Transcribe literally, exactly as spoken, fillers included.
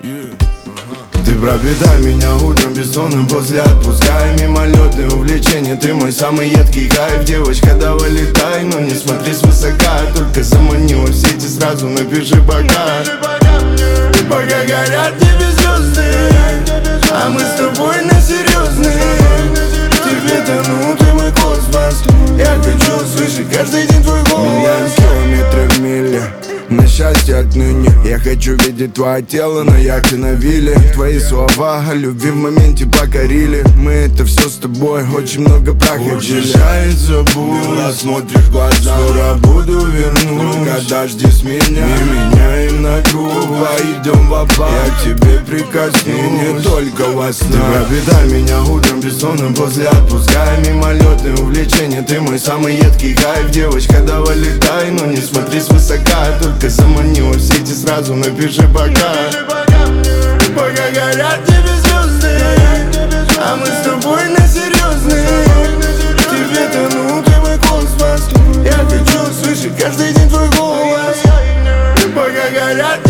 Ты пропитай меня утром бессонным после отпуска. И мимолетные увлечения, ты мой самый едкий кайф. Девочка, да вылетай, но не смотри свысока. Только заманила в сети, сразу напиши пока. Пока горят небе звезды, а мы с тобой на серьезные. Тебе тону, ты мой космос. Я хочу слышать каждый день твой голос. Миллион километров в миле, на счастье отныне. Я хочу видеть твое тело на яхте на вилле. Твои слова о любви в моменте покорили. Мы это все с тобой очень много проходили. Уезжается буря, смотришь в глаза. Скоро буду вернусь, когда жди с меня. Мы меняем на грубо, идем в опал. Я к тебе прикоснусь, и не только во сне. Ты пропитай меня утром бессонным после отпуска. Мимолетные увлечения, ты мой самый едкий кайф. Девочка, да вылетай, но не смотри свысока. Только заманила в сети, сразу напиши пока. Пока горят небе звезды, а мы с тобой на серьезные. Тебе тону, ты мой космос. Я хочу слышать каждый день твой голос. Пока горят